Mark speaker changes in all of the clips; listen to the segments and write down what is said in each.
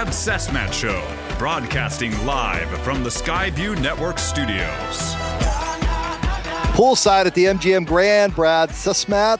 Speaker 1: Brad Sesmat Show, broadcasting live from the Skyview Network studios.
Speaker 2: Poolside at the MGM Grand, Brad Sesmat,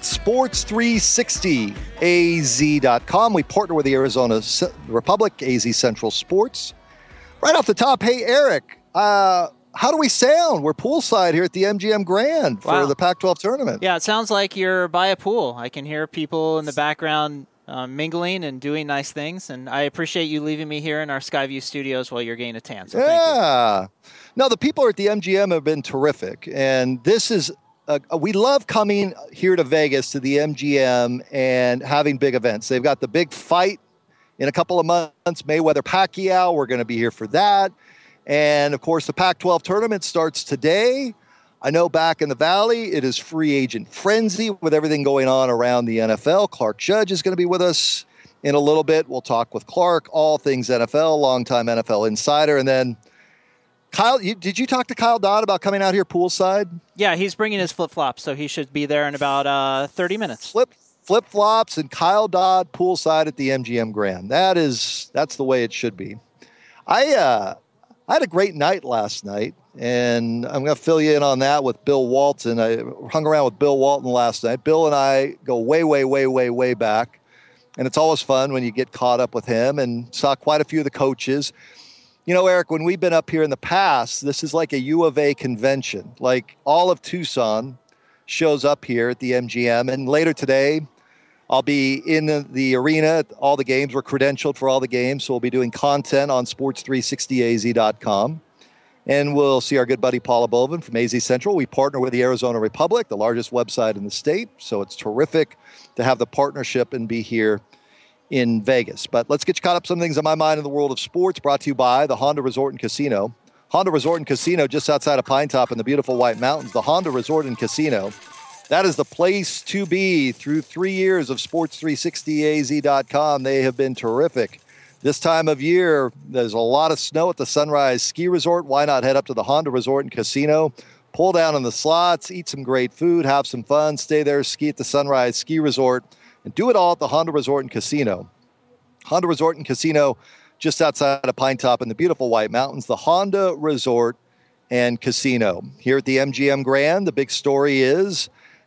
Speaker 2: Sports360AZ.com. We partner with the Arizona Republic, AZ Central Sports. Right off the top, hey, Eric, how do we sound? We're poolside here at the MGM Grand for the Pac-12 tournament.
Speaker 3: Yeah, it sounds like you're by a pool. I can hear people in the background mingling and doing nice things, and I appreciate you leaving me here in our Skyview studios while you're getting a tan. So thank you.
Speaker 2: No, the people at the MGM have been terrific, and this is we love coming here to Vegas to the MGM and having big events. They've got the big fight in a couple of months, Mayweather-Pacquiao. We're going to be here for that. And, of course, the Pac-12 tournament starts today. I know back in the Valley, it is free agent frenzy with everything going on around the NFL. Clark Judge is going to be with us in a little bit. We'll talk with Clark, all things NFL, longtime NFL insider. And then, Kyle, did you talk to Kyle Dodd about coming out here poolside? Yeah,
Speaker 3: he's bringing his flip-flops, so he should be there in about 30 minutes.
Speaker 2: Flip-flops and Kyle Dodd poolside at the MGM Grand. That's the way it should be. I had a great night last night, and I'm going to fill you in on that with Bill Walton. I hung around with Bill Walton last night. Bill and I go way, way, way, way, way back, and it's always fun when you get caught up with him, and saw quite a few of the coaches. You know, Eric, when we've been up here in the past, this is like a U of A convention. Like all of Tucson shows up here at the MGM, and later today, I'll be in the arena. All the games were credentialed for all the games, so we'll be doing content on sports360az.com. And we'll see our good buddy Paula Bovin from AZ Central. We partner with the Arizona Republic, the largest website in the state, so it's terrific to have the partnership and be here in Vegas. But let's get you caught up some things on my mind in the world of sports, brought to you by the Honda Resort and Casino. Honda Resort and Casino just outside of Pine Top in the beautiful White Mountains. The Honda Resort and Casino. That is the place to be through 3 years of Sports360AZ.com. They have been terrific. This time of year, there's a lot of snow at the Sunrise Ski Resort. Why not head up to the Honda Resort and Casino, pull down on the slots, eat some great food, have some fun, stay there, ski at the Sunrise Ski Resort, and do it all at the Honda Resort and Casino. Honda Resort and Casino just outside of Pine Top in the beautiful White Mountains. The Honda Resort and Casino. Here at the MGM Grand, the big story is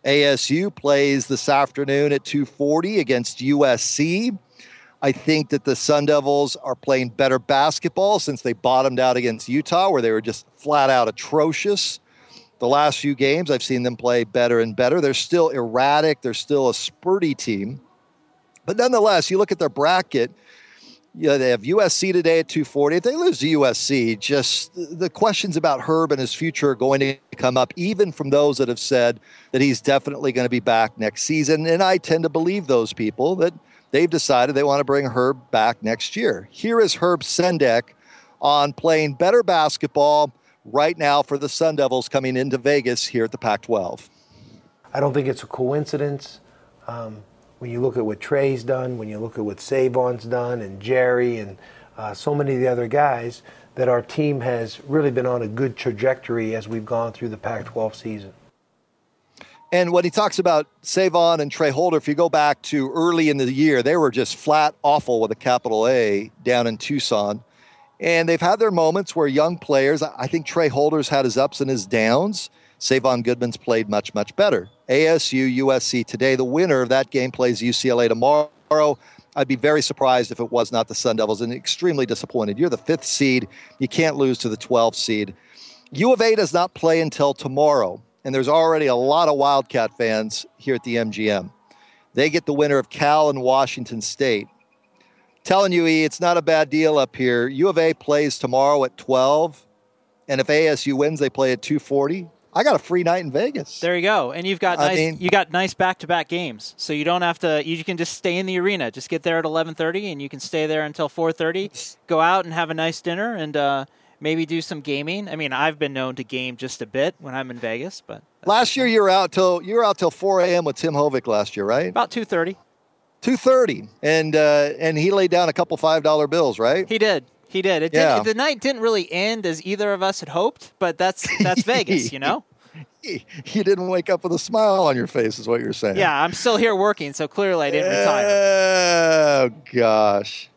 Speaker 2: ASU plays this afternoon at 2:40 against USC. I think that the Sun Devils are playing better basketball since they bottomed out against Utah, where they were just flat out atrocious. The last few games, I've seen them play better and better. They're still erratic. They're still a spurty team. But nonetheless, you look at their bracket, they have USC today at 2:40. If they lose to USC, just the questions about Herb and his future are going to come up, even from those that have said that he's definitely going to be back next season. And I tend to believe those people that they've decided they want to bring Herb back next year. Here is Herb Sendek on playing better basketball right now for the Sun Devils coming into Vegas here at the Pac-12.
Speaker 4: I don't think it's a coincidence. When you look at what Trey's done, when you look at what Savon's done, and Jerry, and so many of the other guys, that our team has really been on a good trajectory as we've gone through the Pac-12 season.
Speaker 2: And when he talks about Savon and Trey Holder, if you go back to early in the year, they were just flat awful with a capital A down in Tucson. And they've had their moments where young players, I think Trey Holder's had his ups and his downs. Savon Goodman's played much, much better. ASU, USC today. The winner of that game plays UCLA tomorrow. I'd be very surprised if it was not the Sun Devils, and extremely disappointed. You're the 5th seed. You can't lose to the 12th seed. U of A does not play until tomorrow, and there's already a lot of Wildcat fans here at the MGM. They get the winner of Cal and Washington State. Telling you, it's not a bad deal up here. U of A plays tomorrow at 12, and if ASU wins, they play at 2:40. I got a free night in Vegas.
Speaker 3: There you go. And you've got nice back-to-back games. So you don't have to, you can just stay in the arena. Just get there at 11:30 and you can stay there until 4:30. Go out and have a nice dinner and maybe do some gaming. I mean, I've been known to game just a bit when I'm in Vegas, but
Speaker 2: last year you were out till 4 a.m. with Tim Hovick last year, right?
Speaker 3: About 2:30.
Speaker 2: 2:30. And he laid down a couple $5 bills, right?
Speaker 3: He did. The night didn't really end as either of us had hoped, but that's Vegas, you know?
Speaker 2: You didn't wake up with a smile on your face is what you're saying.
Speaker 3: Yeah, I'm still here working, so clearly I didn't retire.
Speaker 2: Oh, gosh.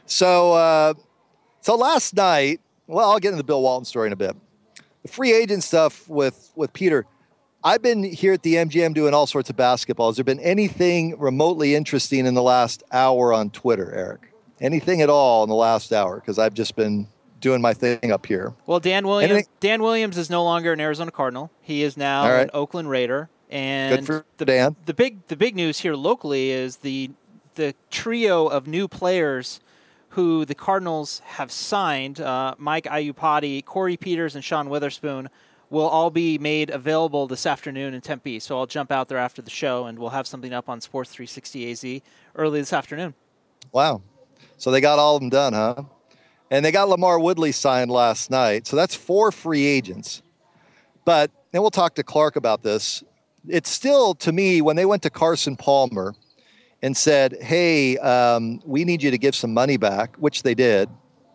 Speaker 2: So last night, well, I'll get into the Bill Walton story in a bit. The free agent stuff with Peter. I've been here at the MGM doing all sorts of basketball. Has there been anything remotely interesting in the last hour on Twitter, Eric? Anything at all in the last hour? Because I've just been doing my thing up here.
Speaker 3: Well, Dan Williams is no longer an Arizona Cardinal. He is now an Oakland Raider. And
Speaker 2: good for Dan.
Speaker 3: The big news here locally is the trio of new players who the Cardinals have signed, Mike Iupati, Corey Peters, and Sean Witherspoon, will all be made available this afternoon in Tempe. So I'll jump out there after the show, and we'll have something up on Sports 360 AZ early this afternoon.
Speaker 2: Wow. So they got all of them done, huh? And they got Lamar Woodley signed last night. So that's 4 free agents. But, and we'll talk to Clark about this, it's still, to me, when they went to Carson Palmer and said, hey, we need you to give some money back, which they did,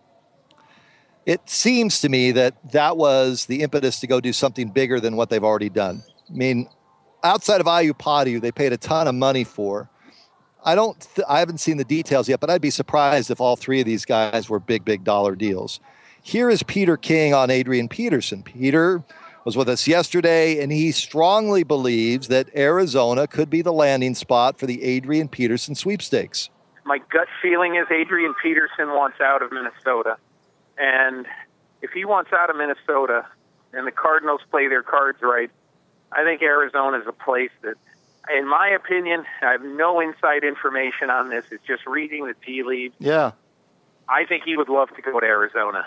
Speaker 2: it seems to me that was the impetus to go do something bigger than what they've already done. I mean, outside of Iupati, they paid a ton of money for. I haven't seen the details yet, but I'd be surprised if all 3 of these guys were big dollar deals. Here is Peter King on Adrian Peterson. Peter was with us yesterday, and he strongly believes that Arizona could be the landing spot for the Adrian Peterson sweepstakes.
Speaker 5: My gut feeling is Adrian Peterson wants out of Minnesota. And if he wants out of Minnesota and the Cardinals play their cards right, I think Arizona is a place that, in my opinion, I have no inside information on this. It's just reading the tea leaves.
Speaker 2: Yeah.
Speaker 5: I think he would love to go to Arizona.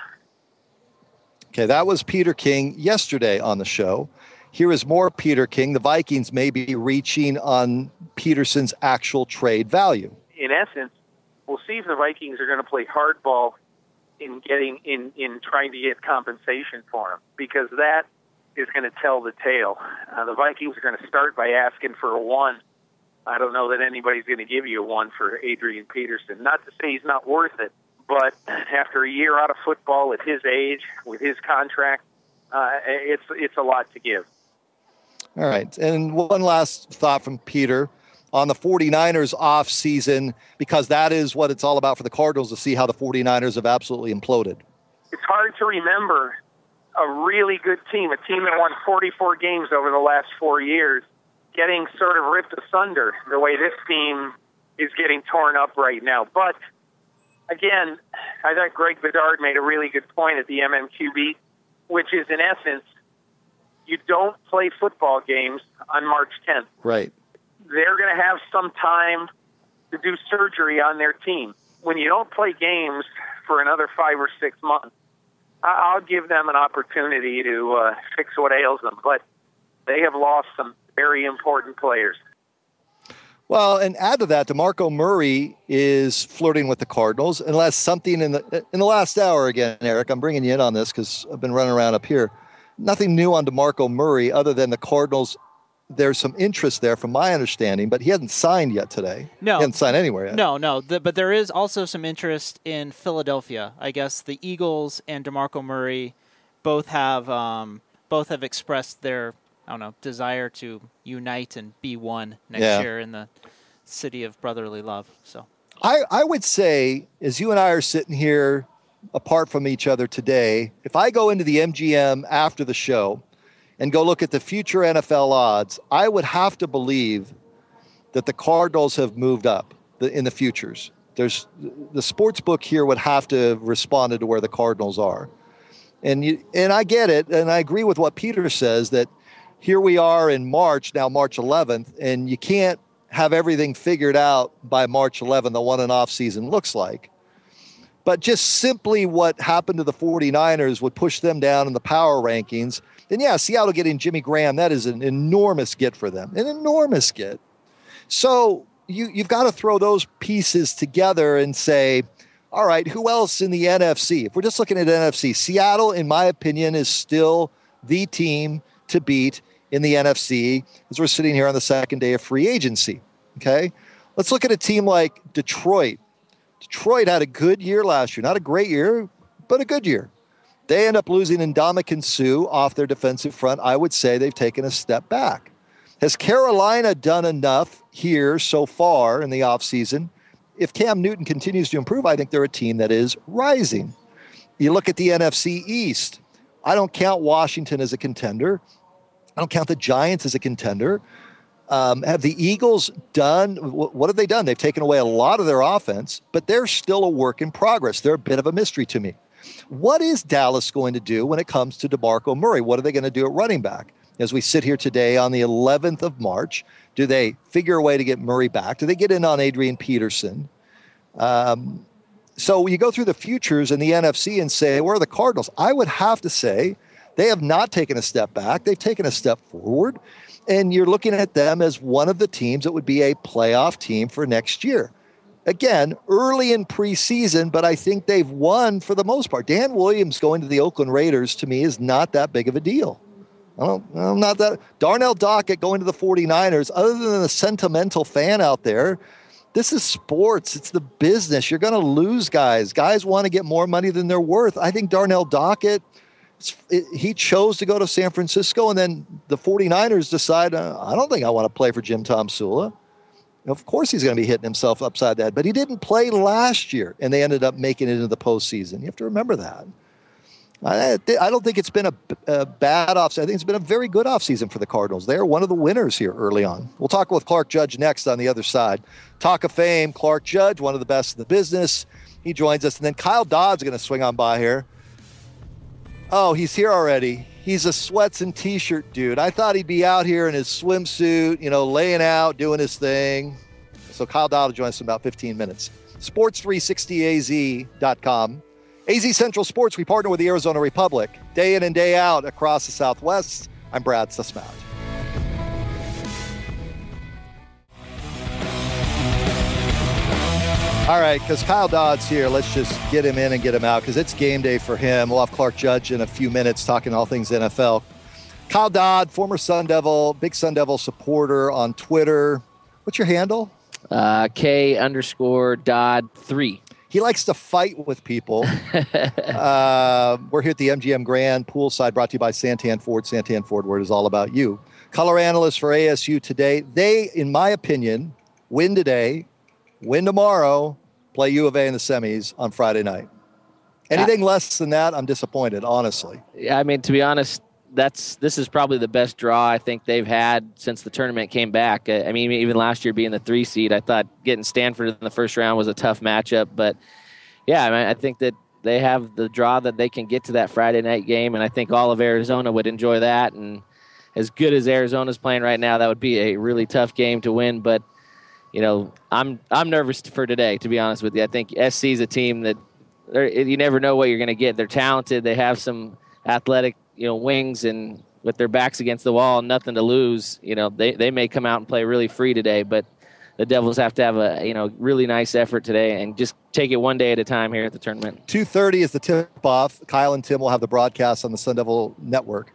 Speaker 2: Okay, that was Peter King yesterday on the show. Here is more Peter King. The Vikings may be reaching on Peterson's actual trade value.
Speaker 5: In essence, we'll see if the Vikings are going to play hardball in getting in trying to get compensation for him, because that is going to tell the tale. The Vikings are going to start by asking for a 1. I don't know that anybody's going to give you a 1 for Adrian Peterson. Not to say he's not worth it, but after a year out of football at his age, with his contract, it's a lot to give.
Speaker 2: All right. And one last thought from Peter on the 49ers off season, because that is what it's all about for the Cardinals, to see how the 49ers have absolutely imploded.
Speaker 5: It's hard to remember a really good team, a team that won 44 games over the last 4 years, getting sort of ripped asunder the way this team is getting torn up right now. But again, I thought Greg Bedard made a really good point at the MMQB, which is, in essence, you don't play football games on March 10th.
Speaker 2: Right.
Speaker 5: They're going to have some time to do surgery on their team. When you don't play games for another 5 or 6 months, I'll give them an opportunity to fix what ails them. But they have lost some very important players.
Speaker 2: Well, and add to that, DeMarco Murray is flirting with the Cardinals, unless something in the last hour, again, Eric, I'm bringing you in on this because I've been running around up here. Nothing new on DeMarco Murray other than the Cardinals. There's some interest there from my understanding, but he hasn't signed yet today.
Speaker 3: No.
Speaker 2: He hasn't signed anywhere yet.
Speaker 3: No. But there is also some interest in Philadelphia. I guess the Eagles and DeMarco Murray both have expressed their, desire to unite and be one next year in the city of brotherly love. So
Speaker 2: I would say, as you and I are sitting here apart from each other today, if I go into the MGM after the show and go look at the future NFL odds, I would have to believe that the Cardinals have moved up in the futures. The sports book here would have to have responded to where the Cardinals are. And I get it, and I agree with what Peter says, that here we are in March, now March 11th, and you can't have everything figured out by March 11th on what an off-season looks like. But just simply what happened to the 49ers would push them down in the power rankings. Then, Seattle getting Jimmy Graham, that is an enormous get for them, an enormous get. So you've got to throw those pieces together and say, all right, who else in the NFC? If we're just looking at NFC, Seattle, in my opinion, is still the team to beat in the NFC as we're sitting here on the second day of free agency, okay? Let's look at a team like Detroit. Detroit had a good year last year. Not a great year, but a good year. They end up losing Ndamukong Suh off their defensive front. I would say they've taken a step back. Has Carolina done enough here so far in the offseason? if Cam Newton continues to improve, I think they're a team that is rising. You look at the NFC East. I don't count Washington as a contender. I don't count the Giants as a contender. Have the Eagles done, what have they done? They've taken away a lot of their offense, but they're still a work in progress. They're a bit of a mystery to me. What is Dallas going to do when it comes to DeMarco Murray? What are they going to do at running back? As we sit here today on the 11th of March, do they figure a way to get Murray back? Do they get in on Adrian Peterson? So you go through the futures in the NFC and say, where are the Cardinals? I would have to say they have not taken a step back. They've taken a step forward. And you're looking at them as one of the teams that would be a playoff team for next year. Again, early in preseason, but I think they've won for the most part. Dan Williams going to the Oakland Raiders, to me, is not that big of a deal. I'm not that. Darnell Dockett going to the 49ers, other than the sentimental fan out there, this is sports. It's the business. You're going to lose guys. Guys want to get more money than they're worth. I think Darnell Dockett, he chose to go to San Francisco, and then the 49ers decide, I don't think I want to play for Jim Tomsula. Of course he's going to be hitting himself upside the head, but he didn't play last year, and they ended up making it into the postseason. You have to remember that. I don't think it's been a bad offseason. I think it's been a very good offseason for the Cardinals. They're one of the winners here early on. We'll talk with Clark Judge next on the other side. Talk of Fame, Clark Judge, one of the best in the business. He joins us, and then Kyle Dodd's going to swing on by here. Oh, he's here already. He's a sweats and T-shirt dude. I thought he'd be out here in his swimsuit, laying out, doing his thing. So Kyle Dodd will join us in about 15 minutes. Sports360az.com. AZ Central Sports, we partner with the Arizona Republic. Day in and day out across the Southwest. I'm Brad Sussman. All right, because Kyle Dodd's here, let's just get him in and get him out, because it's game day for him. We'll have Clark Judge in a few minutes talking all things NFL. Kyle Dodd, former Sun Devil, big Sun Devil supporter on Twitter. What's your handle?
Speaker 6: K_Dodd3.
Speaker 2: He likes to fight with people. We're here at the MGM Grand poolside, brought to you by Santan Ford. Santan Ford, where it is all about you. Color analyst for ASU today. They, in my opinion, win today, win tomorrow, play U of A in the semis on Friday night. Anything less than that, I'm disappointed, honestly.
Speaker 6: Yeah, I mean, to be honest, this is probably the best draw I think they've had since the tournament came back. I mean, even last year being the 3 seed, I thought getting Stanford in the first round was a tough matchup. But, yeah, I mean, I think that they have the draw that they can get to that Friday night game, and I think all of Arizona would enjoy that. And as good as Arizona's playing right now, that would be a really tough game to win. But, I'm nervous for today, to be honest with you. I think SC is a team that you never know what you're going to get. They're talented. They have some athletic wings, and with their backs against the wall, nothing to lose. They may come out and play really free today, but the Devils have to have a really nice effort today and just take it one day at a time here at the tournament.
Speaker 2: 2:30 is the tip-off. Kyle and Tim will have the broadcast on the Sun Devil Network.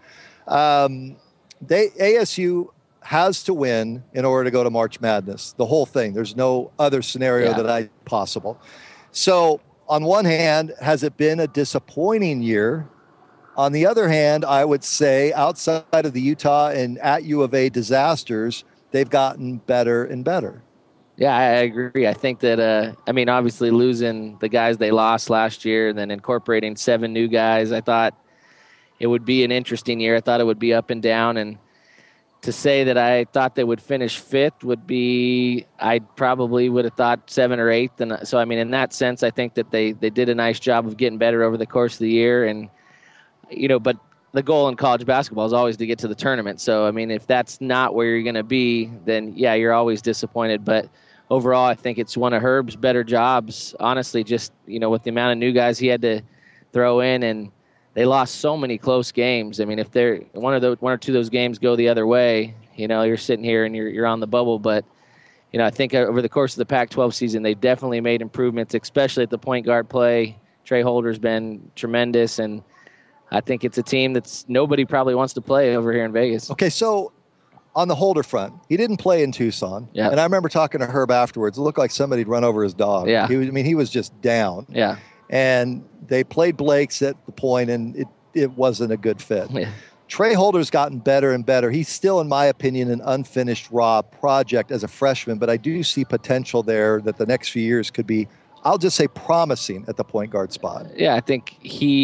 Speaker 2: ASU has to win in order to go to March Madness. The whole thing. There's no other scenario possible. So on one hand, has it been a disappointing year? On the other hand, I would say outside of the Utah and at U of A disasters, they've gotten better and better.
Speaker 6: Yeah, I agree. I think that, obviously losing the guys they lost last year and then incorporating 7 new guys, I thought it would be an interesting year. I thought it would be up and down. And to say that I thought they would finish 5th would be, I probably would have thought 7th or 8th. And so, in that sense, I think that they did a nice job of getting better over the course of the year. And, but the goal in college basketball is always to get to the tournament. So, if that's not where you're going to be, then, yeah, you're always disappointed. But overall, I think it's one of Herb's better jobs, honestly, just, with the amount of new guys he had to throw in. And they lost so many close games. If they're one or two of those games go the other way, you're sitting here and you're on the bubble. But, I think over the course of the Pac-12 season, they definitely made improvements, especially at the point guard play. Trey Holder's been tremendous, and I think it's a team that's nobody probably wants to play over here in Vegas.
Speaker 2: Okay, so on the Holder front, he didn't play in Tucson.
Speaker 6: Yeah.
Speaker 2: And I remember talking to Herb afterwards. It looked like somebody'd run over his dog.
Speaker 6: Yeah.
Speaker 2: He was just down.
Speaker 6: Yeah.
Speaker 2: And they played Blake's at the point, and it wasn't a good fit.
Speaker 6: Yeah.
Speaker 2: Trey Holder's gotten better and better. He's still, in my opinion, an unfinished raw project as a freshman, but I do see potential there that the next few years could be, I'll just say, promising at the point guard spot.
Speaker 6: Yeah, I think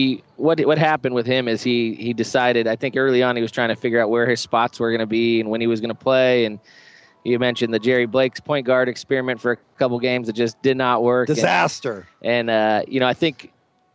Speaker 6: what happened with him is he decided, I think early on he was trying to figure out where his spots were going to be and when he was going to play. And you mentioned the Jerry Blake's point guard experiment for a couple games that just did not work.
Speaker 2: Disaster.
Speaker 6: And I think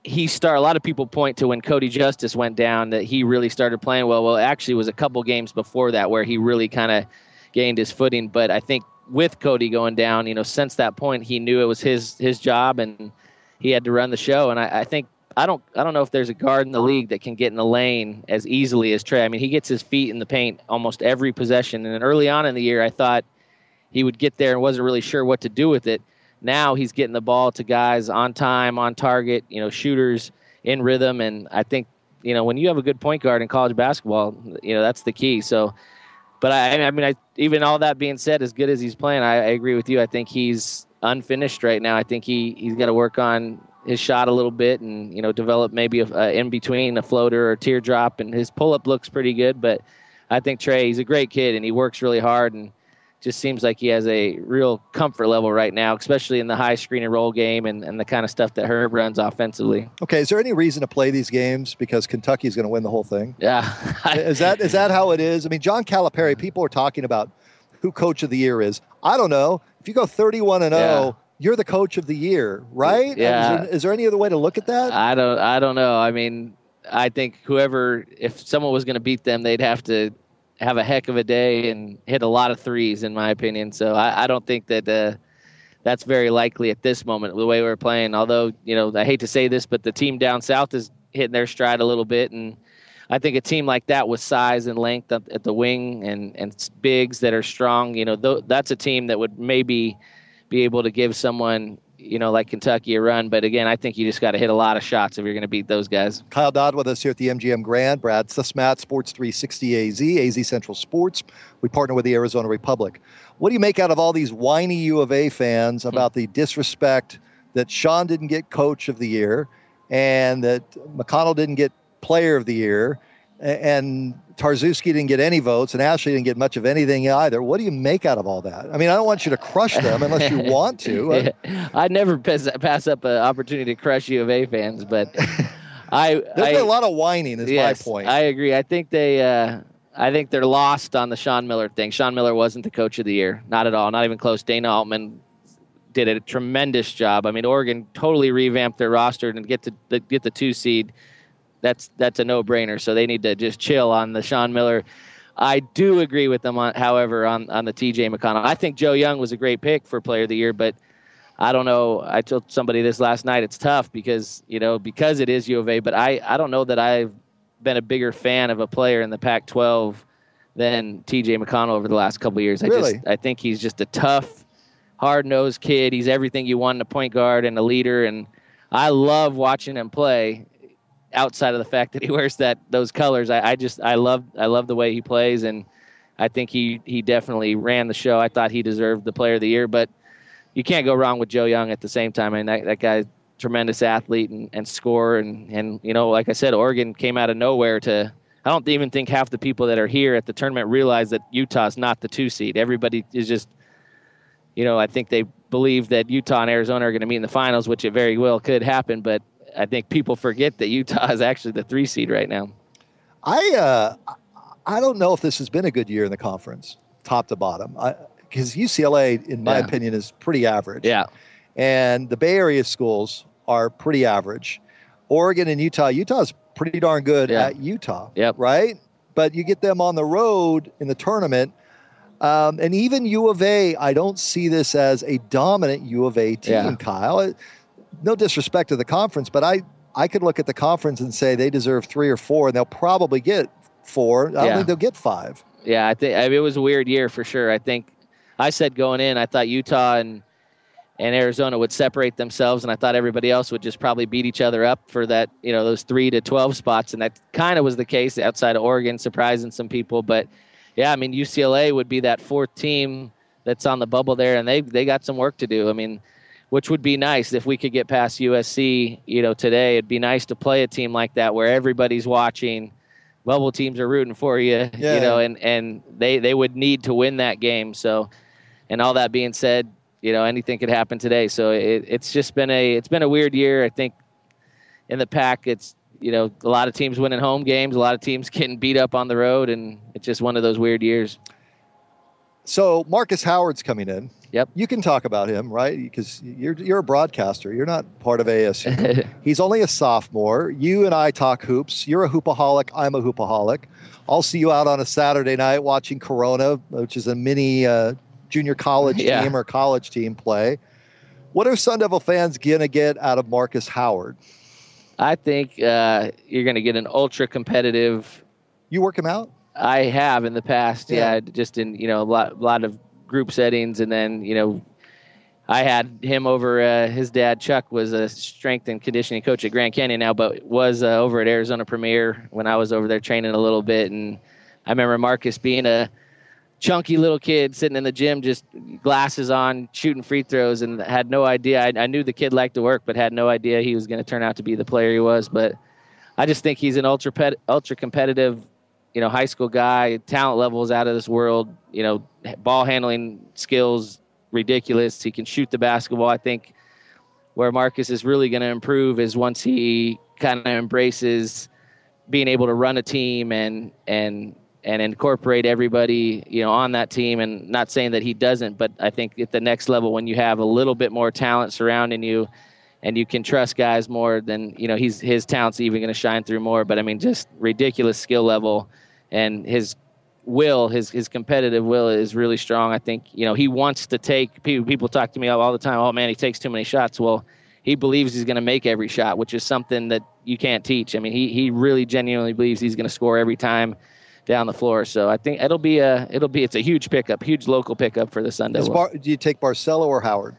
Speaker 6: a lot of people point to when Cody Justice went down that he really started playing well. Well, actually it was a couple games before that where he really kind of gained his footing. But I think with Cody going down, since that point, he knew it was his job and he had to run the show. And I think, I don't know if there's a guard in the league that can get in the lane as easily as Trey. I mean, he gets his feet in the paint almost every possession. And early on in the year, I thought he would get there and wasn't really sure what to do with it. Now he's getting the ball to guys on time, on target, shooters in rhythm. And I think, when you have a good point guard in college basketball, that's the key. So, but I mean, even all that being said, as good as he's playing, I agree with you. I think he's unfinished right now. I think he's got to work on his shot a little bit and, develop maybe in between a floater or a teardrop. And his pull-up looks pretty good. But I think Trey, he's a great kid and he works really hard and just seems like he has a real comfort level right now, especially in the high screen and roll game and the kind of stuff that Herb runs offensively.
Speaker 2: Okay, is there any reason to play these games because Kentucky's going to win the whole thing?
Speaker 6: Yeah.
Speaker 2: Is that how it is? I mean, John Calipari, people are talking about who Coach of the Year is. I don't know. If you go 31-0, you're the Coach of the Year, right?
Speaker 6: Yeah.
Speaker 2: Is there any other way to look at that?
Speaker 6: I don't know. I mean, I think if someone was going to beat them, they'd have to have a heck of a day and hit a lot of threes, in my opinion. So I don't think that that's very likely at this moment, the way we're playing. Although, I hate to say this, but the team down south is hitting their stride a little bit. And I think a team like that with size and length at the wing and bigs that are strong, that's a team that would maybe be able to give someone, like Kentucky a run. But again, I think you just got to hit a lot of shots if you're going to beat those guys.
Speaker 2: Kyle Dodd with us here at the MGM Grand. Brad Susmat, Sports 360 AZ Central Sports. We partner with the Arizona Republic. What do you make out of all these whiny U of A fans about the disrespect that Sean didn't get Coach of the Year and that McConnell didn't get Player of the Year and Tarczewski didn't get any votes and Ashley didn't get much of anything either? What do you make out of all that? I mean, I don't want you to crush them unless you want to.
Speaker 6: I'd never pass up an opportunity to crush U of A fans, but there's
Speaker 2: been a lot of whining is my point.
Speaker 6: I agree. I think they're lost on the Sean Miller thing. Sean Miller wasn't the Coach of the Year. Not at all. Not even close. Dana Altman did a tremendous job. I mean, Oregon totally revamped their roster and get the 2 seed. That's a no-brainer. So they need to just chill on the Sean Miller. I do agree with them, however, on the TJ McConnell. I think Joe Young was a great pick for Player of the Year, but I don't know. I told somebody this last night. It's tough because it is U of A, but I don't know that I've been a bigger fan of a player in the Pac-12 than TJ McConnell over the last couple of years.
Speaker 2: Really?
Speaker 6: I think he's just a tough, hard-nosed kid. He's everything you want in a point guard and a leader, and I love watching him play. Outside of the fact that he wears those colors, I love the way he plays, and I think he definitely ran the show. I thought he deserved the Player of the Year, but you can't go wrong with Joe Young at the same time. I mean, that guy's a tremendous athlete and scorer, and like I said, Oregon came out of nowhere I don't even think half the people that are here at the tournament realize that Utah's not the 2 seed. Everybody is just, I think they believe that Utah and Arizona are going to meet in the finals, which it very well could happen, but I think people forget that Utah is actually the 3 seed right now.
Speaker 2: I don't know if this has been a good year in the conference, top to bottom, because UCLA, in my opinion, is pretty average.
Speaker 6: Yeah.
Speaker 2: And the Bay Area schools are pretty average. Oregon and Utah's pretty darn good at Utah, right? But you get them on the road in the tournament. And even U of A, I don't see this as a dominant U of A team, Kyle. No disrespect to the conference, but I could look at the conference and say they deserve 3 or 4, and they'll probably get 4. I don't think they'll get 5.
Speaker 6: Yeah, I think it was a weird year for sure. I think I said going in, I thought Utah and Arizona would separate themselves, and I thought everybody else would just probably beat each other up for that, those 3 to 12 spots, and that kind of was the case outside of Oregon, surprising some people. But yeah, I mean, UCLA would be that 4th team that's on the bubble there, and they got some work to do. I mean, which would be nice if we could get past USC, today. It'd be nice to play a team like that where everybody's watching, bubble teams are rooting for you, and they would need to win that game. So, and all that being said, anything could happen today. So it's just been a weird year. I think in the Pac, it's, a lot of teams winning home games, a lot of teams getting beat up on the road, and it's just one of those weird years.
Speaker 2: So Marcus Howard's coming in.
Speaker 6: Yep.
Speaker 2: You can talk about him, right? Because you're a broadcaster. You're not part of ASU. He's only a sophomore. You and I talk hoops. You're a hoopaholic. I'm a hoopaholic. I'll see you out on a Saturday night watching Corona, which is a mini junior college team or college team play. What are Sun Devil fans going to get out of Marcus Howard?
Speaker 6: I think you're going to get an ultra competitive.
Speaker 2: You work him out?
Speaker 6: I have in the past, just in a lot of group settings, and then I had him over. His dad Chuck was a strength and conditioning coach at Grand Canyon now, but was over at Arizona Premier when I was over there training a little bit. And I remember Marcus being a chunky little kid sitting in the gym, just glasses on, shooting free throws, and had no idea. I knew the kid liked to work, but had no idea he was going to turn out to be the player he was. But I just think he's an ultra competitive, high school guy. Talent level is out of this world. Ball handling skills, ridiculous. He can shoot the basketball. I think where Marcus is really going to improve is once he kind of embraces being able to run a team and incorporate everybody, on that team. And not saying that he doesn't, but I think at the next level, when you have a little bit more talent surrounding you and you can trust guys more, then, his talent's even going to shine through more. But I mean, just ridiculous skill level, and his will, his competitive will is really strong. I think, he wants to take, people talk to me all the time, oh man, he takes too many shots. Well, he believes he's going to make every shot, which is something that you can't teach. I mean, he really genuinely believes he's going to score every time down the floor. So I think it's a huge pickup, huge local pickup for the Sun Devils.
Speaker 2: Do you take Barcelo or Howard?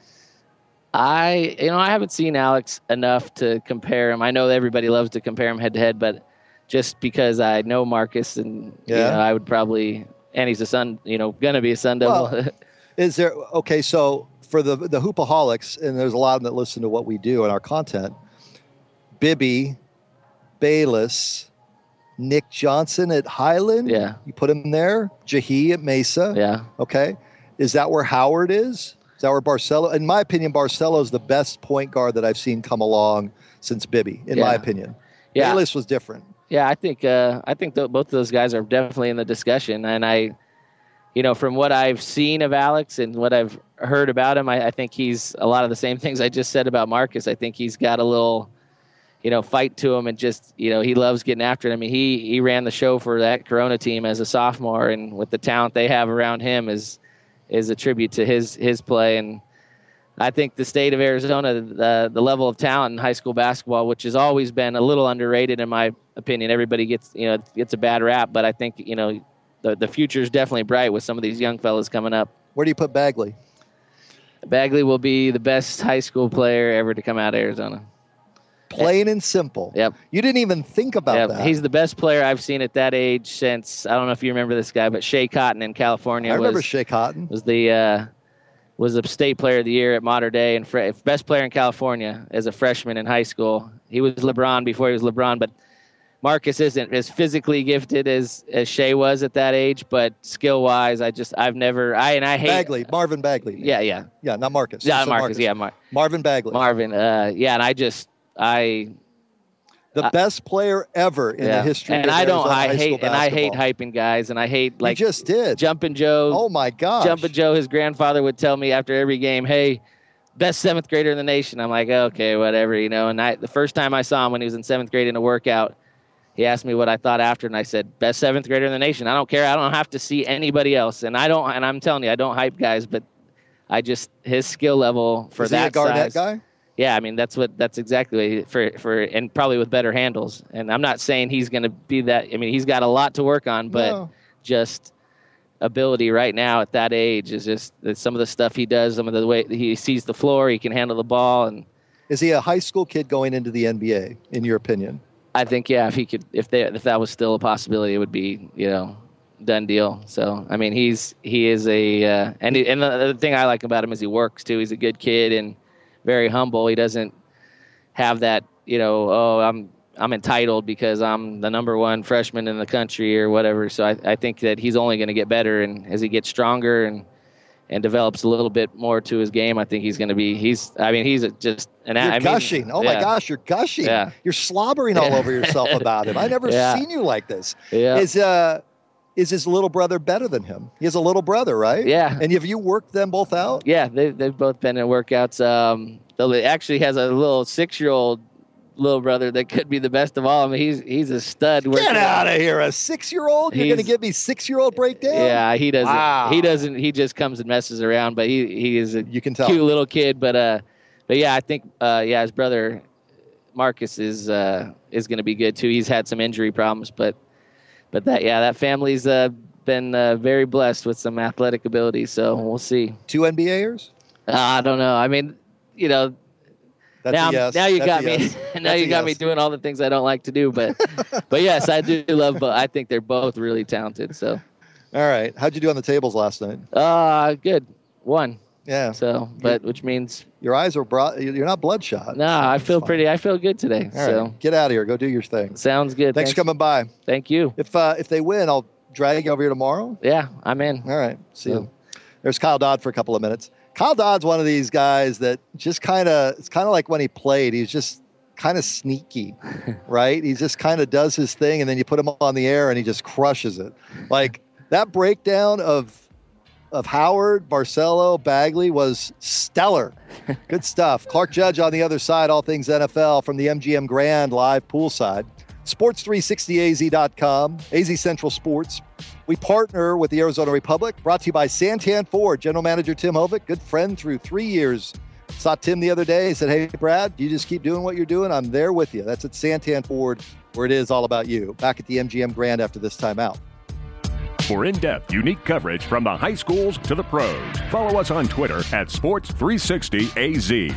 Speaker 6: I haven't seen Alex enough to compare him. I know everybody loves to compare him head to head, but just because I know Marcus and I would probably, and he's a Sun, going to be a Sun Devil.
Speaker 2: Well, is there, okay, so for the hoopaholics, and there's a lot of them that listen to what we do and our content, Bibby, Bayless, Nick Johnson at Highland.
Speaker 6: Yeah.
Speaker 2: You put him there. Jahi at Mesa.
Speaker 6: Yeah.
Speaker 2: Okay. Is that where Howard is? Is that where Barcelo? In my opinion, Barcelo is the best point guard that I've seen come along since Bibby, in my opinion. Yeah. Bayless was different.
Speaker 6: Yeah, I think both of those guys are definitely in the discussion. And I, from what I've seen of Alex and what I've heard about him, I think he's a lot of the same things I just said about Marcus. I think he's got a little, fight to him, and just, he loves getting after it. I mean, he ran the show for that Corona team as a sophomore, and with the talent they have around him is a tribute to his play. And I think the state of Arizona, the level of talent in high school basketball, which has always been a little underrated in my opinion, everybody gets a bad rap, but I think, the future is definitely bright with some of these young fellas coming up.
Speaker 2: Where do you put Bagley?
Speaker 6: Bagley will be the best high school player ever to come out of Arizona.
Speaker 2: Plain and simple.
Speaker 6: Yep.
Speaker 2: You didn't even think about that.
Speaker 6: He's the best player I've seen at that age since, I don't know if you remember this guy, but Shea Cotton in California.
Speaker 2: I remember Shea Cotton.
Speaker 6: Was the state player of the year at Mater Dei, and best player in California as a freshman in high school. He was LeBron before he was LeBron, but Marcus isn't as physically gifted as Shea was at that age, but skill-wise, I hate
Speaker 2: Bagley, Marvin Bagley.
Speaker 6: Yeah,
Speaker 2: not Marcus.
Speaker 6: Yeah, Marcus. Yeah,
Speaker 2: Marvin Bagley.
Speaker 6: The
Speaker 2: best player ever in the history of
Speaker 6: Arizona
Speaker 2: high school basketball.
Speaker 6: And I hate hyping guys, and I hate, like,
Speaker 2: you just did.
Speaker 6: Jumpin' Joe.
Speaker 2: Oh my gosh.
Speaker 6: Jumpin' Joe, his grandfather would tell me after every game, hey, best seventh grader in the nation. I'm like, okay, whatever, And the first time I saw him when he was in seventh grade in a workout, he asked me what I thought after, and I said, best seventh grader in the nation. I don't care. I don't have to see anybody else. And I'm telling you, I don't hype guys, but his skill level for that size. Is he a
Speaker 2: Garnett guy?
Speaker 6: Yeah, I mean, that's exactly for and probably with better handles. And I'm not saying he's going to be that. I mean, he's got a lot to work on, but just ability right now at that age is just some of the stuff he does, some of the way he sees the floor, he can handle the ball. And
Speaker 2: is he a high school kid going into the NBA, in your opinion?
Speaker 6: I think, yeah, if that was still a possibility, it would be, done deal. So, I mean, he is and the thing I like about him is he works too. He's a good kid and very humble. He doesn't have that, entitled because I'm the number one freshman in the country or whatever. So I think that he's only going to get better, and as he gets stronger and develops a little bit more to his game, I think he's going to be. He's just an.
Speaker 2: You're gushing. Oh my gosh, you're gushing.
Speaker 6: Yeah.
Speaker 2: You're slobbering all over yourself about him. I never seen you like this.
Speaker 6: Yeah.
Speaker 2: Is his little brother better than him? He has a little brother, right?
Speaker 6: Yeah.
Speaker 2: And have you worked them both out?
Speaker 6: Yeah, they've both been in workouts. He actually has a little 6-year-old little brother that could be the best of all. I mean, he's a stud.
Speaker 2: Get out of here, a 6-year-old? You're going to give me 6-year-old breakdown?
Speaker 6: Yeah, he doesn't.
Speaker 2: Wow.
Speaker 6: He doesn't. He just comes and messes around. But he is a
Speaker 2: you can tell.
Speaker 6: Cute little kid. But yeah, I think his brother Marcus is going to be good too. He's had some injury problems, but that family's been very blessed with some athletic ability. So we'll see.
Speaker 2: 2 NBAers?
Speaker 6: I don't know. I mean, now you got me. Now you got me doing all the things I don't like to do. But yes, I do love. But I think they're both really talented. So.
Speaker 2: All right. How'd you do on the tables last night?
Speaker 6: Good. 1.
Speaker 2: Yeah.
Speaker 6: So, which means
Speaker 2: your eyes are you're not bloodshot.
Speaker 6: No, I feel good today.
Speaker 2: All right. Get out of here. Go do your thing.
Speaker 6: Sounds good.
Speaker 2: Thanks for coming by.
Speaker 6: Thank you.
Speaker 2: If they win, I'll drag you over here tomorrow.
Speaker 6: Yeah, I'm in.
Speaker 2: All right. See you. There's Kyle Dodd for a couple of minutes. Kyle Dodd's one of these guys that just it's kind of like when he played, he's just kind of sneaky, right? He just kind of does his thing, and then you put him on the air and he just crushes it. Like that breakdown of Howard, Barcelo, Bagley was stellar. Good stuff. Clark Judge on the other side, all things NFL from the MGM Grand live poolside. Sports360az.com, AZ Central Sports. We partner with the Arizona Republic, brought to you by Santan Ford. General Manager Tim Hovick, good friend through 3 years. Saw Tim the other day. He said, hey, Brad, you just keep doing what you're doing. I'm there with you. That's at Santan Ford, where it is all about you. Back at the MGM Grand after this timeout.
Speaker 7: For in-depth, unique coverage from the high schools to the pros, follow us on Twitter at Sports360AZ.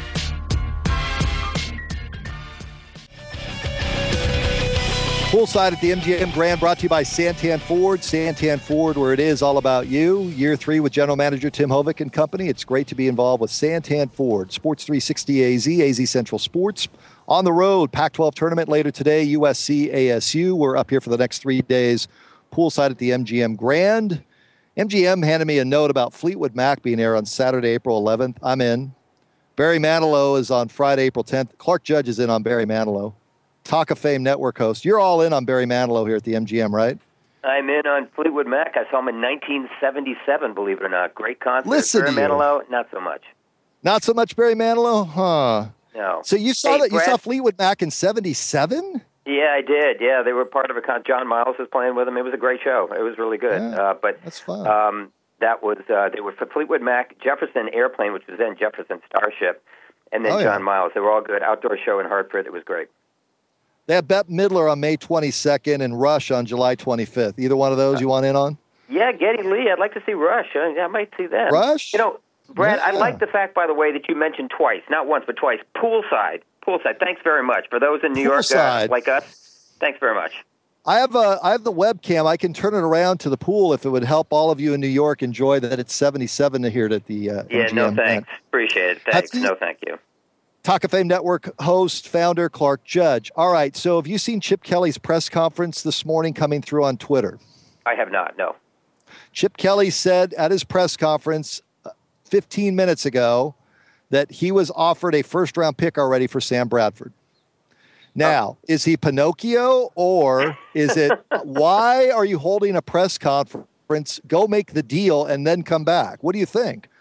Speaker 2: Poolside at the MGM Grand, brought to you by Santan Ford. Santan Ford, where it is all about you. Year 3 with General Manager Tim Hovick and company. It's great to be involved with Santan Ford. Sports 360 AZ, AZ Central Sports. On the road, Pac-12 tournament later today, USC, ASU. We're up here for the next 3 days. Poolside at the MGM Grand. MGM handed me a note about Fleetwood Mac being there on Saturday, April 11th. I'm in. Barry Manilow is on Friday, April 10th. Clark Judge is in on Barry Manilow. Talk of Fame network host. You're all in on Barry Manilow here at the MGM, right?
Speaker 8: I'm in on Fleetwood Mac. I saw him in 1977, believe it or not. Great concert.
Speaker 2: Listen
Speaker 8: Barry
Speaker 2: to you.
Speaker 8: Manilow, not so much.
Speaker 2: Not so much Barry Manilow? Huh.
Speaker 8: No.
Speaker 2: So you saw
Speaker 8: Brad,
Speaker 2: you saw Fleetwood Mac in 77?
Speaker 8: Yeah, I did. Yeah, they were part of a John Miles was playing with them. It was a great show. It was really good.
Speaker 2: Yeah,
Speaker 8: but
Speaker 2: that's fun.
Speaker 8: That was they were for Fleetwood Mac, Jefferson Airplane, which was then Jefferson Starship, and then John Miles. They were all good. Outdoor show in Hartford. It was great.
Speaker 2: They have Bette Midler on May 22nd and Rush on July 25th. Either one of those you want in on?
Speaker 8: Yeah, Geddy Lee. I'd like to see Rush. I might see that.
Speaker 2: Rush?
Speaker 8: Brad,
Speaker 2: Yeah.
Speaker 8: I like the fact, by the way, that you mentioned twice, not once, but twice, poolside. Poolside. Thanks very much. For those in New York like us, thanks very much.
Speaker 2: I have the webcam. I can turn it around to the pool if it would help all of you in New York enjoy that it's 77 here at the MGM
Speaker 8: no thanks.
Speaker 2: event.
Speaker 8: Appreciate it. Thanks. No, thank you.
Speaker 2: Talk of Fame Network host, founder, Clark Judge. All right, so have you seen Chip Kelly's press conference this morning coming through on Twitter?
Speaker 8: I have not, no.
Speaker 2: Chip Kelly said at his press conference 15 minutes ago that he was offered a first-round pick already for Sam Bradford. Now, is he Pinocchio, or is it, why are you holding a press conference? Go make the deal and then come back. What do you think?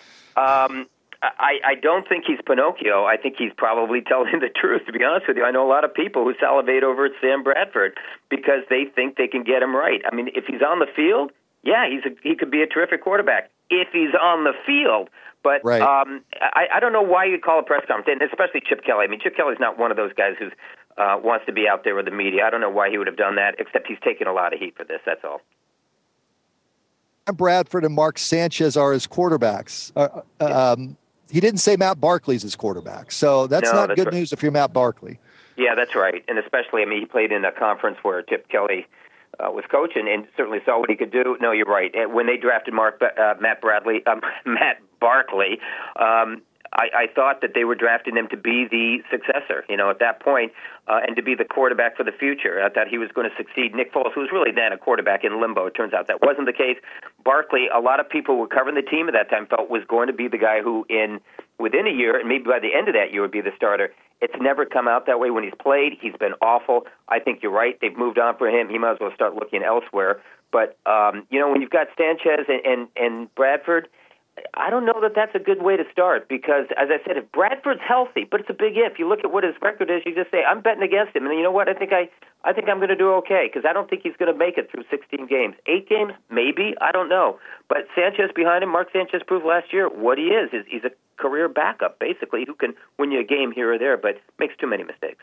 Speaker 8: I don't think he's Pinocchio. I think he's probably telling the truth, to be honest with you. I know a lot of people who salivate over at Sam Bradford because they think they can get him right. I mean, if he's on the field, yeah, he could be a terrific quarterback if he's on the field. But
Speaker 2: right.
Speaker 8: I don't know why you call a press conference, and especially Chip Kelly. I mean, Chip Kelly's not one of those guys who wants to be out there with the media. I don't know why he would have done that, except he's taken a lot of heat for this, that's all.
Speaker 2: Bradford and Mark Sanchez are his quarterbacks. He didn't say Matt Barkley's his quarterback, so that's not good news if you're Matt Barkley.
Speaker 8: Yeah, that's right, and especially, I mean, he played in a conference where Chip Kelly was coaching and certainly saw what he could do. No, you're right. When they drafted Matt Barkley, I thought that they were drafting him to be the successor, at that point, and to be the quarterback for the future. I thought he was going to succeed Nick Foles, who was really then a quarterback in limbo. It turns out that wasn't the case. Barkley, a lot of people who were covering the team at that time felt was going to be the guy who within a year, and maybe by the end of that year, would be the starter. It's never come out that way when he's played. He's been awful. I think you're right. They've moved on for him. He might as well start looking elsewhere. But, when you've got Sanchez and Bradford, I don't know that that's a good way to start because, as I said, if Bradford's healthy, but it's a big if. You look at what his record is, you just say, I'm betting against him. And you know what? I think I'm going to do okay because I don't think he's going to make it through 16 games. 8 games, maybe. I don't know. But Sanchez behind him, Mark Sanchez proved last year what he is he's a career backup, basically, who can win you a game here or there, but makes too many mistakes.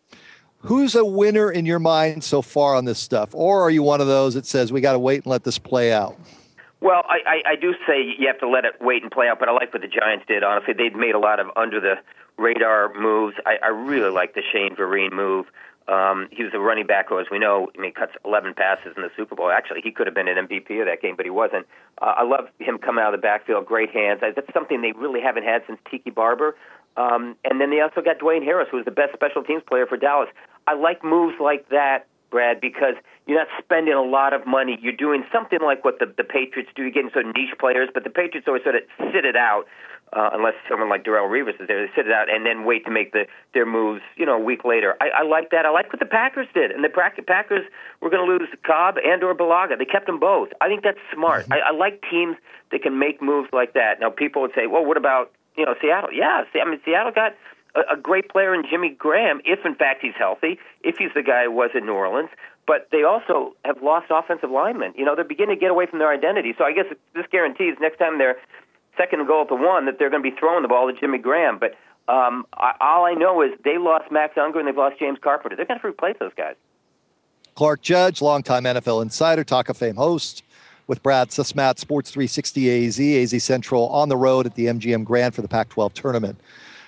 Speaker 2: Who's a winner in your mind so far on this stuff? Or are you one of those that says we got to wait and let this play out?
Speaker 8: Well, I do say you have to let it wait and play out, but I like what the Giants did. Honestly, they've made a lot of under-the-radar moves. I really like the Shane Vereen move. He was a running back who, as we know, cuts 11 passes in the Super Bowl. Actually, he could have been an MVP of that game, but he wasn't. I love him coming out of the backfield, great hands. That's something they really haven't had since Tiki Barber. And then they also got Dwayne Harris, who was the best special teams player for Dallas. I like moves like that, Brad, because you're not spending a lot of money. You're doing something like what the Patriots do. You're getting sort of niche players, but the Patriots always sort of sit it out, unless someone like Darrelle Revis is there. They sit it out and then wait to make their moves, a week later. I like that. I like what the Packers did. And the Packers were going to lose Cobb and or Balaga. They kept them both. I think that's smart. I like teams that can make moves like that. Now, people would say, well, what about, Seattle? Yeah, Seattle got a great player in Jimmy Graham, if in fact he's healthy, if he's the guy who was in New Orleans. But they also have lost offensive linemen. They're beginning to get away from their identity. So I guess this guarantees next time they're second and goal at the one that they're going to be throwing the ball to Jimmy Graham. But all I know is they lost Max Unger and they've lost James Carpenter. They're going to replace those guys.
Speaker 2: Clark Judge, longtime NFL insider, Talk of Fame host with Brad Susmat, Sports 360 AZ Central on the road at the MGM Grand for the Pac-12 tournament.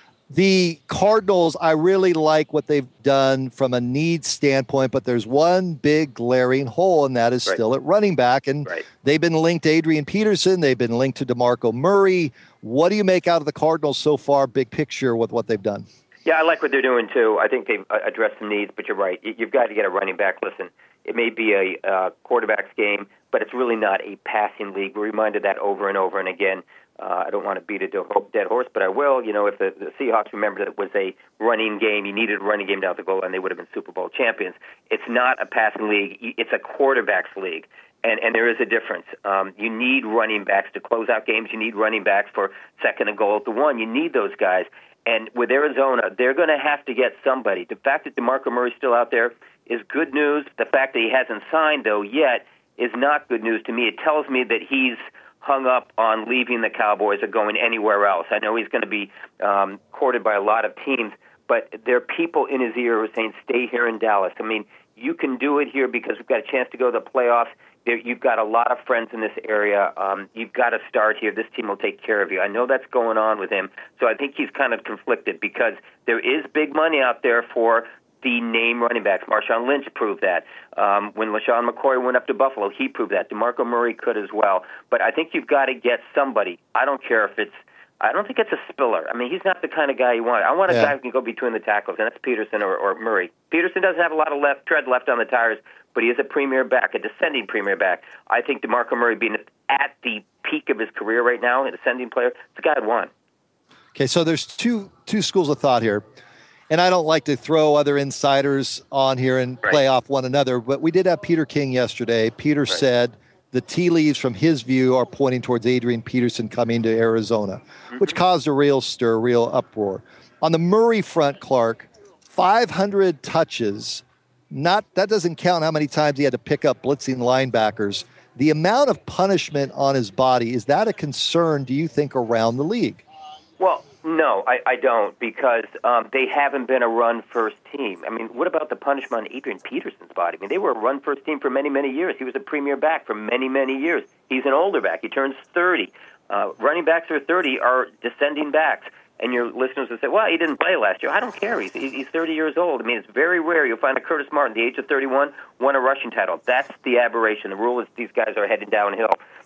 Speaker 2: The Cardinals, I really like what they've done from a need standpoint, but there's one big glaring hole, and that is still at running back. And they've been linked to Adrian Peterson. They've been linked to DeMarco Murray. What do you make out of the Cardinals so far, big picture, with what they've done?
Speaker 8: Yeah, I like what they're doing, too. I think they've addressed some needs, but you're right. You've got to get a running back. Listen, it may be a quarterback's game, but it's really not a passing league. We're reminded that over and over and again. I don't want to beat a dead horse, but I will. If the Seahawks remember that it was a running game, you needed a running game down the goal, and they would have been Super Bowl champions. It's not a passing league. It's a quarterback's league, and there is a difference. You need running backs to close out games. You need running backs for second and goal at the one. You need those guys. And with Arizona, they're going to have to get somebody. The fact that DeMarco Murray's still out there is good news. The fact that he hasn't signed, though, yet is not good news to me. It tells me that he's hung up on leaving the Cowboys or going anywhere else. I know he's going to be courted by a lot of teams, but there are people in his ear who are saying, stay here in Dallas. I mean, you can do it here because we've got a chance to go to the playoffs. You've got a lot of friends in this area. You've got to start here. This team will take care of you. I know that's going on with him, so I think he's kind of conflicted because there is big money out there for the name running backs. Marshawn Lynch proved that. When LaShawn McCoy went up to Buffalo, he proved that. DeMarco Murray could as well. But I think you've got to get somebody. I don't care if I don't think it's a Spiller. I mean, he's not the kind of guy you want. I want a guy who can go between the tackles, and that's Peterson or Murray. Peterson doesn't have a lot of tread left on the tires, but he is a premier back, a descending premier back. I think DeMarco Murray being at the peak of his career right now, an ascending player, it's the guy I'd want.
Speaker 2: Okay, so there's two schools of thought here. And I don't like to throw other insiders on here and play off one another, but we did have Peter King yesterday. Peter said the tea leaves from his view are pointing towards Adrian Peterson coming to Arizona, which caused a real stir, real uproar. On the Murray front, Clark, 500 touches. That doesn't count how many times he had to pick up blitzing linebackers. The amount of punishment on his body, is that a concern, do you think, around the league?
Speaker 8: Well, no, I don't, because they haven't been a run-first team. I mean, what about the punishment on Adrian Peterson's body? I mean, they were a run-first team for many, many years. He was a premier back for many, many years. He's an older back. He turns 30. Running backs who are 30 are descending backs. And your listeners will say, well, he didn't play last year. I don't care. He's 30 years old. I mean, it's very rare you'll find a Curtis Martin, the age of 31, won a rushing title. That's the aberration. The rule is these guys are heading downhill.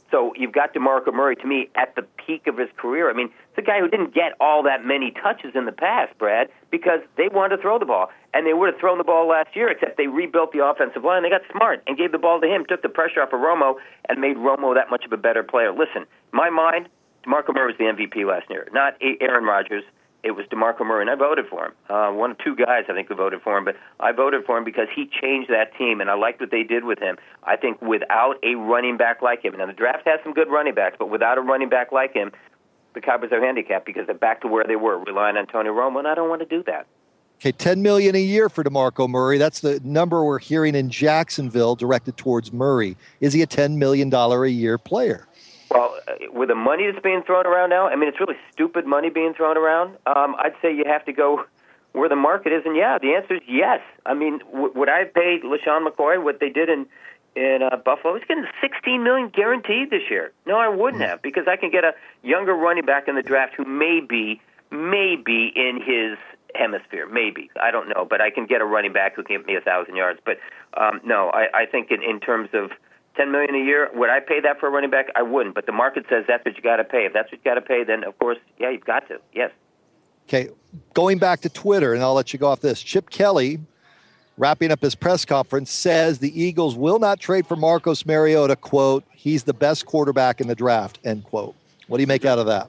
Speaker 8: So you've got DeMarco Murray, to me, at the peak of his career. I mean, it's a guy who didn't get all that many touches in the past, Brad, because they wanted to throw the ball. And they would have thrown the ball last year, except they rebuilt the offensive line. They got smart and gave the ball to him, took the pressure off of Romo, and made Romo that much of a better player. Listen, in my mind, DeMarco Murray was the MVP last year, not Aaron Rodgers. It was DeMarco Murray, and I voted for him. One of two guys, I think, who voted for him, but I voted for him because he changed that team, and I liked what they did with him. I think without a running back like him, now the draft has some good running backs, but without a running back like him, the Cowboys are handicapped because they're back to where they were, relying on Tony Romo, and I don't want to do that.
Speaker 2: Okay, $10 million a year for DeMarco Murray. That's the number we're hearing in Jacksonville directed towards Murray. Is he a $10 million a year player?
Speaker 8: Well, with the money that's being thrown around now, I mean, it's really stupid money being thrown around. I'd say you have to go where the market is, and yeah, the answer is yes. I mean, would I pay LaShawn McCoy what they did in Buffalo? He's getting $16 million guaranteed this year. No, I wouldn't have, because I can get a younger running back in the draft who may be in his hemisphere, maybe. I don't know, but I can get a running back who can get me 1,000 yards. But no, I think in terms of $10 million a year, would I pay that for a running back? I wouldn't, but the market says that's what you got to pay. If that's what you got to pay, then of course, yeah, you've got to. Yes.
Speaker 2: Okay, going back to Twitter, and I'll let you go off this. Chip Kelly, wrapping up his press conference, says the Eagles will not trade for Marcus Mariota, quote, he's the best quarterback in the draft, end quote. What do you make out of that?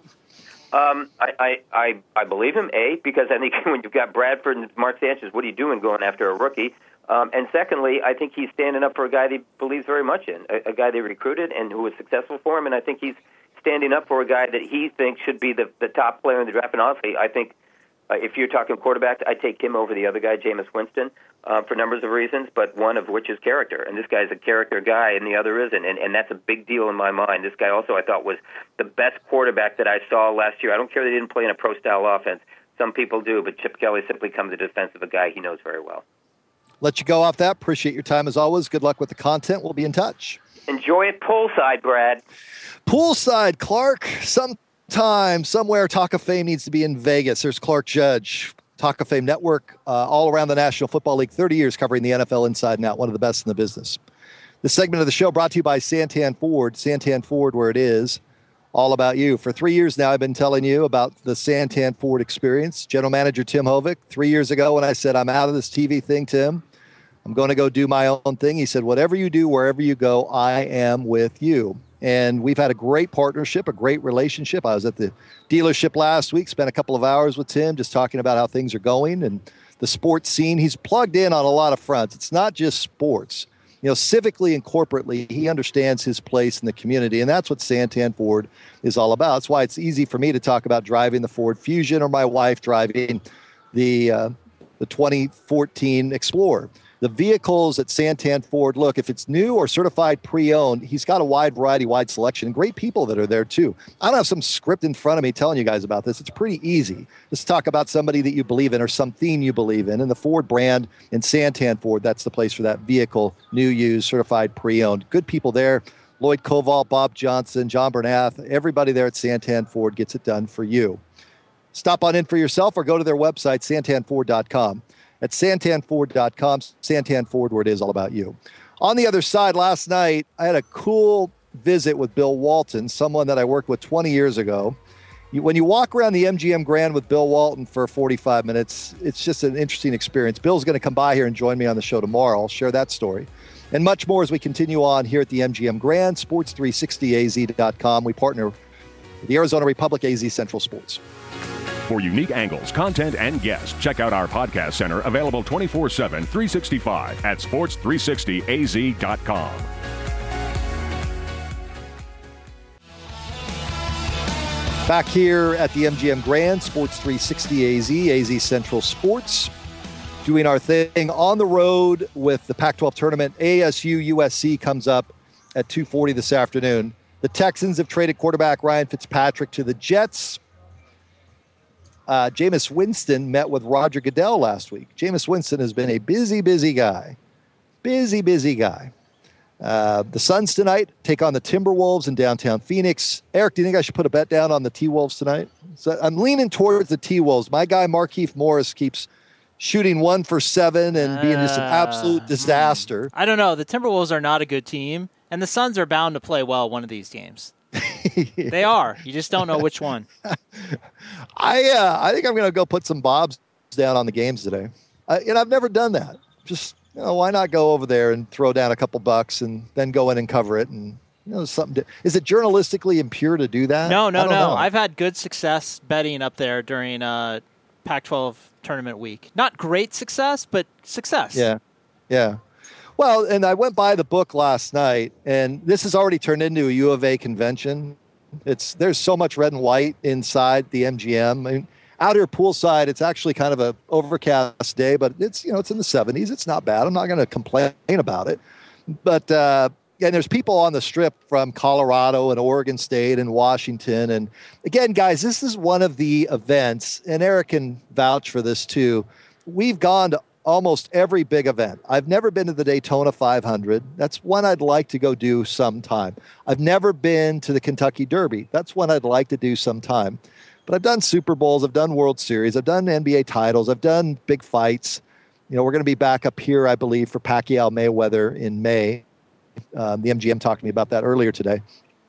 Speaker 8: I believe him, A, because I think when you've got Bradford and Mark Sanchez, what are you doing going after a rookie? And secondly, I think he's standing up for a guy that he believes very much in, a guy they recruited and who was successful for him, and I think he's standing up for a guy that he thinks should be the top player in the draft. And honestly, I think if you're talking quarterback, I'd take him over the other guy, Jameis Winston, for numbers of reasons, but one of which is character. And this guy's a character guy, and the other isn't, and that's a big deal in my mind. This guy also, I thought, was the best quarterback that I saw last year. I don't care that he didn't play in a pro-style offense. Some people do, but Chip Kelly simply comes to the defense of a guy he knows very well.
Speaker 2: Let you go off that. Appreciate your time as always. Good luck with the content. We'll be in touch.
Speaker 8: Enjoy it poolside, Brad.
Speaker 2: Poolside, Clark. Sometime, somewhere, Talk of Fame needs to be in Vegas. There's Clark Judge, Talk of Fame Network, all around the National Football League, 30 years covering the NFL inside and out, one of the best in the business. This segment of the show brought to you by Santan Ford. Santan Ford, where it is, all about you. For 3 years now, I've been telling you about the Santan Ford experience. General Manager Tim Hovick, 3 years ago when I said, I'm out of this TV thing, Tim, I'm going to go do my own thing. He said, whatever you do, wherever you go, I am with you. And we've had a great partnership, a great relationship. I was at the dealership last week, spent a couple of hours with Tim just talking about how things are going and the sports scene. He's plugged in on a lot of fronts. It's not just sports. You know, civically and corporately, he understands his place in the community, and that's what Santan Ford is all about. That's why it's easy for me to talk about driving the Ford Fusion or my wife driving the 2014 Explorer. The vehicles at Santan Ford, look, if it's new or certified pre-owned, he's got a wide variety, wide selection, and great people that are there too. I don't have some script in front of me telling you guys about this. It's pretty easy. Let's talk about somebody that you believe in or something you believe in. And the Ford brand in Santan Ford, that's the place for that vehicle, new, used, certified, pre-owned. Good people there. Lloyd Koval, Bob Johnson, John Bernath, everybody there at Santan Ford gets it done for you. Stop on in for yourself or go to their website, santanford.com. At santanford.com, Santan Ford, where it is all about you. On the other side, last night, I had a cool visit with Bill Walton, someone that I worked with 20 years ago. When you walk around the MGM Grand with Bill Walton for 45 minutes, it's just an interesting experience. Bill's going to come by here and join me on the show tomorrow. I'll share that story. And much more as we continue on here at the MGM Grand, sports360az.com. We partner with the Arizona Republic AZ Central Sports.
Speaker 7: For unique angles, content, and guests, check out our podcast center, available 24/7, 365 at sports360az.com.
Speaker 2: Back here at the MGM Grand, Sports 360 AZ Central Sports, doing our thing on the road with the Pac-12 tournament. ASU USC comes up at 2:40 this afternoon. The Texans have traded quarterback Ryan Fitzpatrick to the Jets. Jameis Winston met with Roger Goodell last week. Jameis Winston has been a busy guy. Busy guy. The Suns tonight take on the Timberwolves in downtown Phoenix. Eric, do you think I should put a bet down on the T-Wolves tonight? So I'm leaning towards the T-Wolves. My guy, Markieff Morris, keeps shooting 1 for 7 and being just an absolute disaster.
Speaker 3: I don't know. The Timberwolves are not a good team, And the Suns are bound to play well one of these games. They are. You just don't know which one.
Speaker 2: I think I'm going to go put some bobs down on the games today. And I've never done that. Just, why not go over there and throw down a couple bucks and then go in and cover it and something. Is it journalistically impure to do that?
Speaker 3: No. I've had good success betting up there during Pac-12 tournament week. Not great success, but success.
Speaker 2: Yeah. Well, and I went by the book last night, and this has already turned into a U of A convention. There's so much red and white inside the MGM. I mean, out here poolside, it's actually kind of a overcast day, but it's in the 70s. It's not bad. I'm not going to complain about it. But and there's people on the Strip from Colorado and Oregon State and Washington. And again, guys, this is one of the events, and Eric can vouch for this too. We've gone to almost every big event. I've never been to the Daytona 500. That's one I'd like to go do sometime. I've never been to the Kentucky Derby. That's one I'd like to do sometime. But I've done Super Bowls. I've done World Series. I've done NBA titles. I've done big fights. We're going to be back up here, I believe, for Pacquiao Mayweather in May. The MGM talked to me about that earlier today.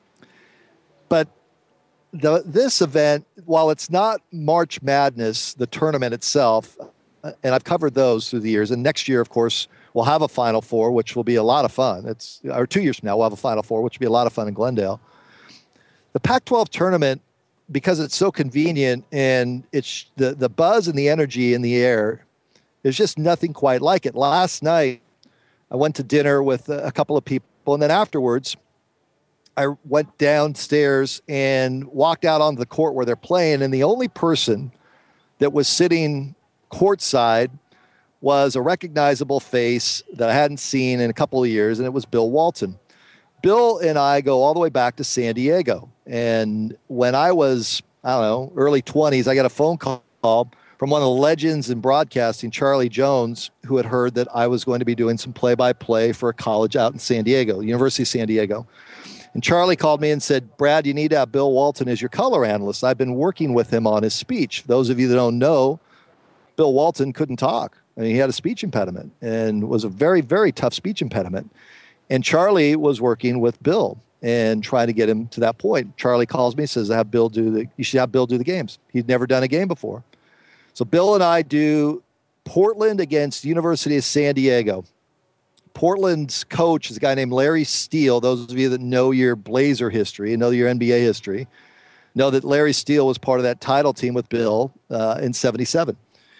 Speaker 2: But this event, while it's not March Madness, the tournament itself, and I've covered those through the years, and next year, of course, we'll have a Final Four, which will be a lot of fun. Or 2 years from now, we'll have a Final Four, which will be a lot of fun in Glendale. The Pac-12 tournament, because it's so convenient and it's the buzz and the energy in the air, there's just nothing quite like it. Last night, I went to dinner with a couple of people, and then afterwards, I went downstairs and walked out onto the court where they're playing, and the only person that was sitting courtside was a recognizable face that I hadn't seen in a couple of years, and it was Bill Walton. Bill and I go all the way back to San Diego, and when I was, early 20s, I got a phone call from one of the legends in broadcasting, Charlie Jones, who had heard that I was going to be doing some play-by-play for a college out in San Diego, University of San Diego. And Charlie called me and said, Brad, you need to have Bill Walton as your color analyst. I've been working with him on his speech. For those of you that don't know, Bill Walton couldn't talk. I mean, he had a speech impediment and was a very, very tough speech impediment. And Charlie was working with Bill and trying to get him to that point. Charlie calls me and says, you should have Bill do the games. He'd never done a game before. So Bill and I do Portland against University of San Diego. Portland's coach is a guy named Larry Steele. Those of you that know your Blazer history and know your NBA history know that Larry Steele was part of that title team with Bill in 77.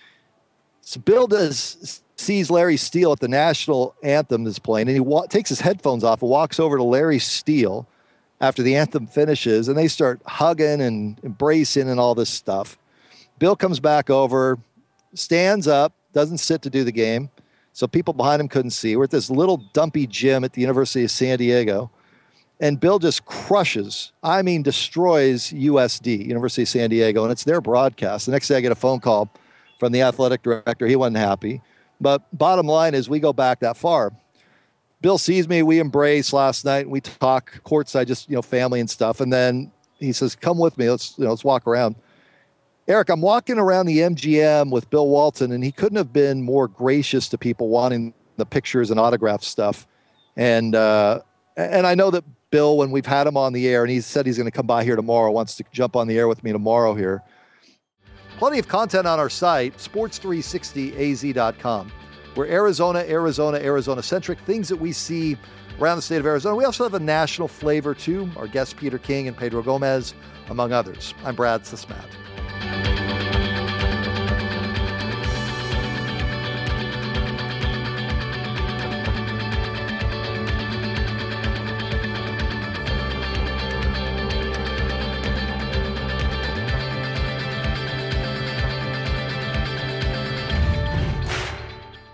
Speaker 2: So Bill sees Larry Steele at the national anthem that's playing, and he takes his headphones off and walks over to Larry Steele after the anthem finishes, and they start hugging and embracing and all this stuff. Bill comes back over, stands up, doesn't sit to do the game, so people behind him couldn't see. We're at this little dumpy gym at the University of San Diego, and Bill just destroys USD, University of San Diego, and it's their broadcast. The next day I get a phone call from the athletic director. He wasn't happy. But bottom line is we go back that far. Bill sees me, we embrace last night, we talk courtside, just, family and stuff, and then he says, come with me, let's walk around. Eric, I'm walking around the MGM with Bill Walton, and he couldn't have been more gracious to people wanting the pictures and autograph stuff. And I know that Bill, when we've had him on the air, and he said he's going to come by here tomorrow, wants to jump on the air with me tomorrow here. Plenty of content on our site, sports360az.com. We're Arizona-centric, things that we see around the state of Arizona. We also have a national flavor, too. Our guests, Peter King and Pedro Gomez, among others. I'm Brad Sismat.